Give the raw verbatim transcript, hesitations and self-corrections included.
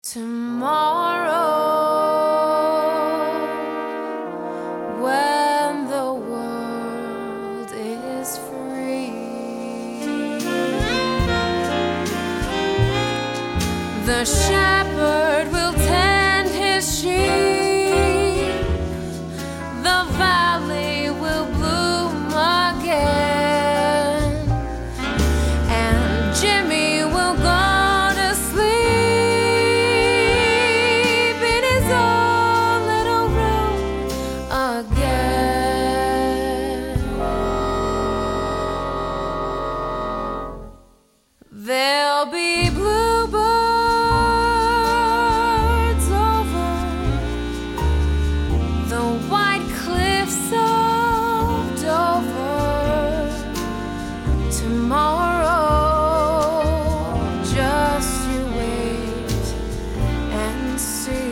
Tomorrow, when the world is free, the shepherd will tend his sheep, the valley will bloom again, and Jimmy will go to sleep in his own little room again. There'll be bluebirds over the white cliffs of Dover. Tomorrow, just you wait and see.